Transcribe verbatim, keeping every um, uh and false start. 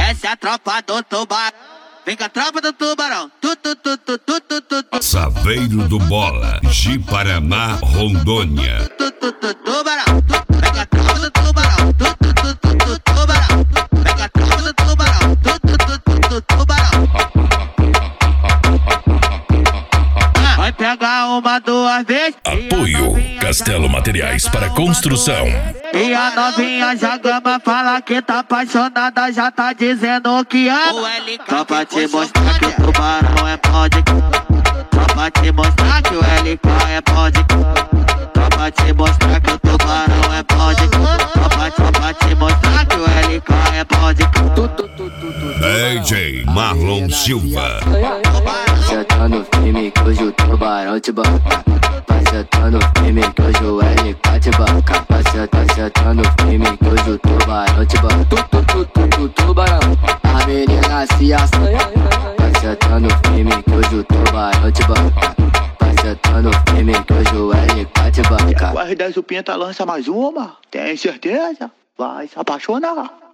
Essa é a tropa do tubarão. Vem com a tropa do tubarão. Tu, tu, tu, tu, tu, tu, tu, tu. Saveiro do Bola, Ji-Paraná, Rondônia. Tu, tu, tu, tubarão. Tu, vem com a tropa do tubarão. Tu, tu, tu, tu, tu, tubarão. Vem com a tropa do tubarão. Tu, tu, tu, tu, tu, tubarão. Vai pegar uma, duas vezes. Apoio Castelo Materiais para Construção. E a novinha já gama, fala que tá apaixonada, já tá dizendo que ama. Só pra te mostrar que o tubarão é pode. Só pra te mostrar que o L K é pode. Só pra te mostrar que o tubarão é pode. Só pra, só pra te mostrar que o L K é pode. D J Marlon Silva. Você tá no filme que hoje o tubarão te banca. Você tá no filme que hoje o L K te banca. Você tá, você tá no filme que hoje o tubarão te banca. Tu, tu, tu, tu, tu, tubarão. A menina se assanha. Você tá no filme que hoje o tubarão te banca. Você tá no filme que hoje o L K te banca. Guarda o Pinta lança mais uma. Tem certeza? Vai se apaixonar.